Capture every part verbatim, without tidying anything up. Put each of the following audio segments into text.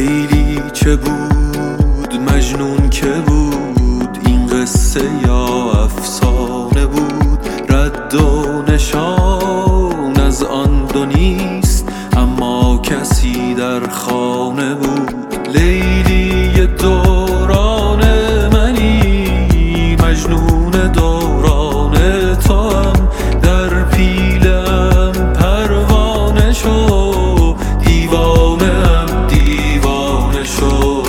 لیلی چه بود، مجنون که بود، این قصه یا افسانه بود. رد و نشان از آن دو نیست، اما کسی در خانه بود. لیلی دوران منی، مجنون دوران تو هم، در پیلم پروانه شو، دیوانه هم دیوانه شو.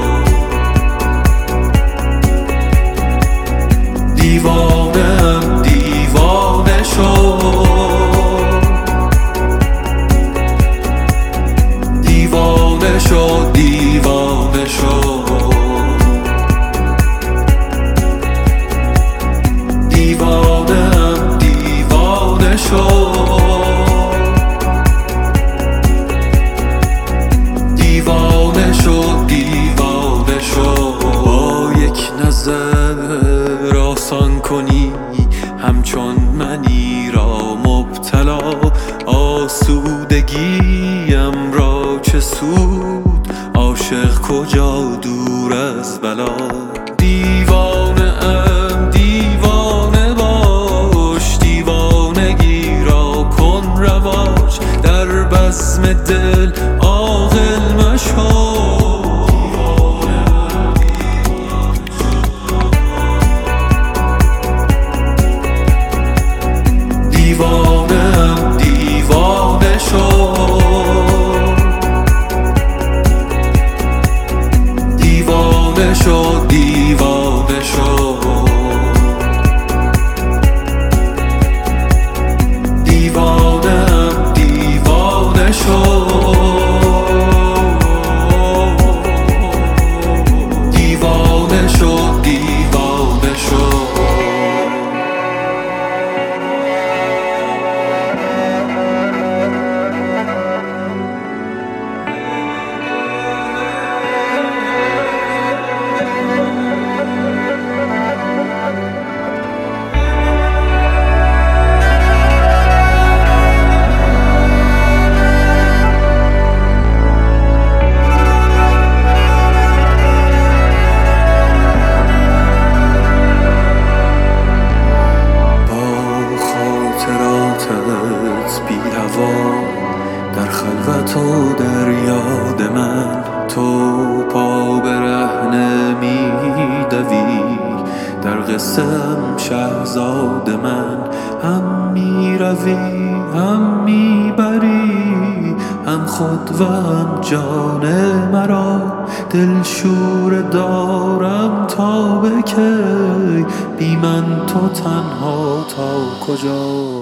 دیوانه هم دیوانه شو. دیوانه شو دیوانه شو. دیوانه هم دیوانه شو. دیوانه شو دیوانه شو. با یک نظر آسان کنی همچون منی را مبتلا، آسودگیم را چه سود، عاشق کجا دور از بلا. دیوانه ام دیوانه باش، دیوانگی را کن رواج، در بزم دل عاقل مشو. دیوانه ام دیوانه شو. دیوانه شو دیوانه شو. دیوانه ام دیوانه شو. دیوانه شو دیوانه شو. بی هوا در خلوت و در یاد من، تو پا برهنه می دوی در قصه ام شهزاد من. هم می روی هم می بری، هم خود و هم جان مرا، دلشور دارم تا به کی، بی من تو تنها تا کجا.